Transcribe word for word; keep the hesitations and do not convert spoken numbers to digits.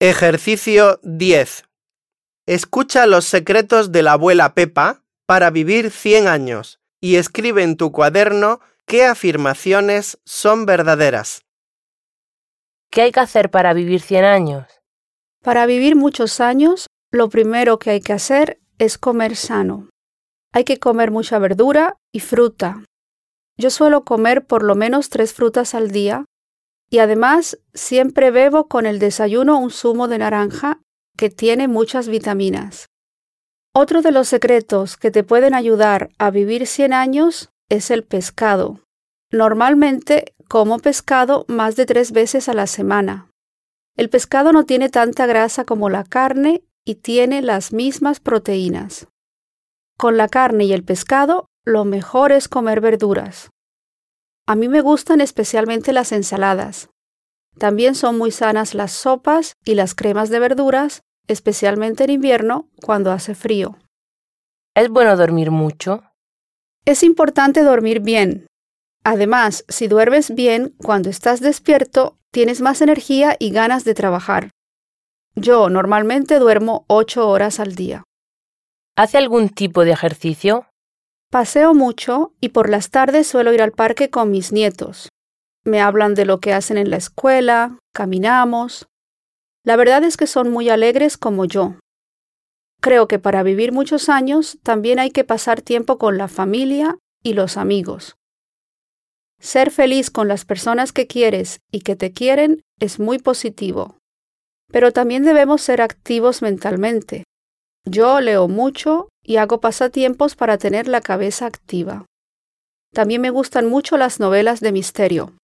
Ejercicio diez. Escucha los secretos de la abuela Pepa para vivir cien años y escribe en tu cuaderno qué afirmaciones son verdaderas. ¿Qué hay que hacer para vivir cien años? Para vivir muchos años, lo primero que hay que hacer es comer sano. Hay que comer mucha verdura y fruta. Yo suelo comer por lo menos tres frutas al día y además siempre bebo con el desayuno un zumo de naranja que tiene muchas vitaminas. Otro de los secretos que te pueden ayudar a vivir cien años es el pescado. Normalmente como pescado más de tres veces a la semana. El pescado no tiene tanta grasa como la carne y tiene las mismas proteínas. Con la carne y el pescado, lo mejor es comer verduras. A mí me gustan especialmente las ensaladas. También son muy sanas las sopas y las cremas de verduras, especialmente en invierno cuando hace frío. ¿Es bueno dormir mucho? Es importante dormir bien. Además, si duermes bien, cuando estás despierto, tienes más energía y ganas de trabajar. Yo normalmente duermo ocho horas al día. ¿Hace algún tipo de ejercicio? Paseo mucho y por las tardes suelo ir al parque con mis nietos. Me hablan de lo que hacen en la escuela, caminamos. La verdad es que son muy alegres como yo. Creo que para vivir muchos años también hay que pasar tiempo con la familia y los amigos. Ser feliz con las personas que quieres y que te quieren es muy positivo. Pero también debemos ser activos mentalmente. Yo leo mucho y hago pasatiempos para tener la cabeza activa. También me gustan mucho las novelas de misterio.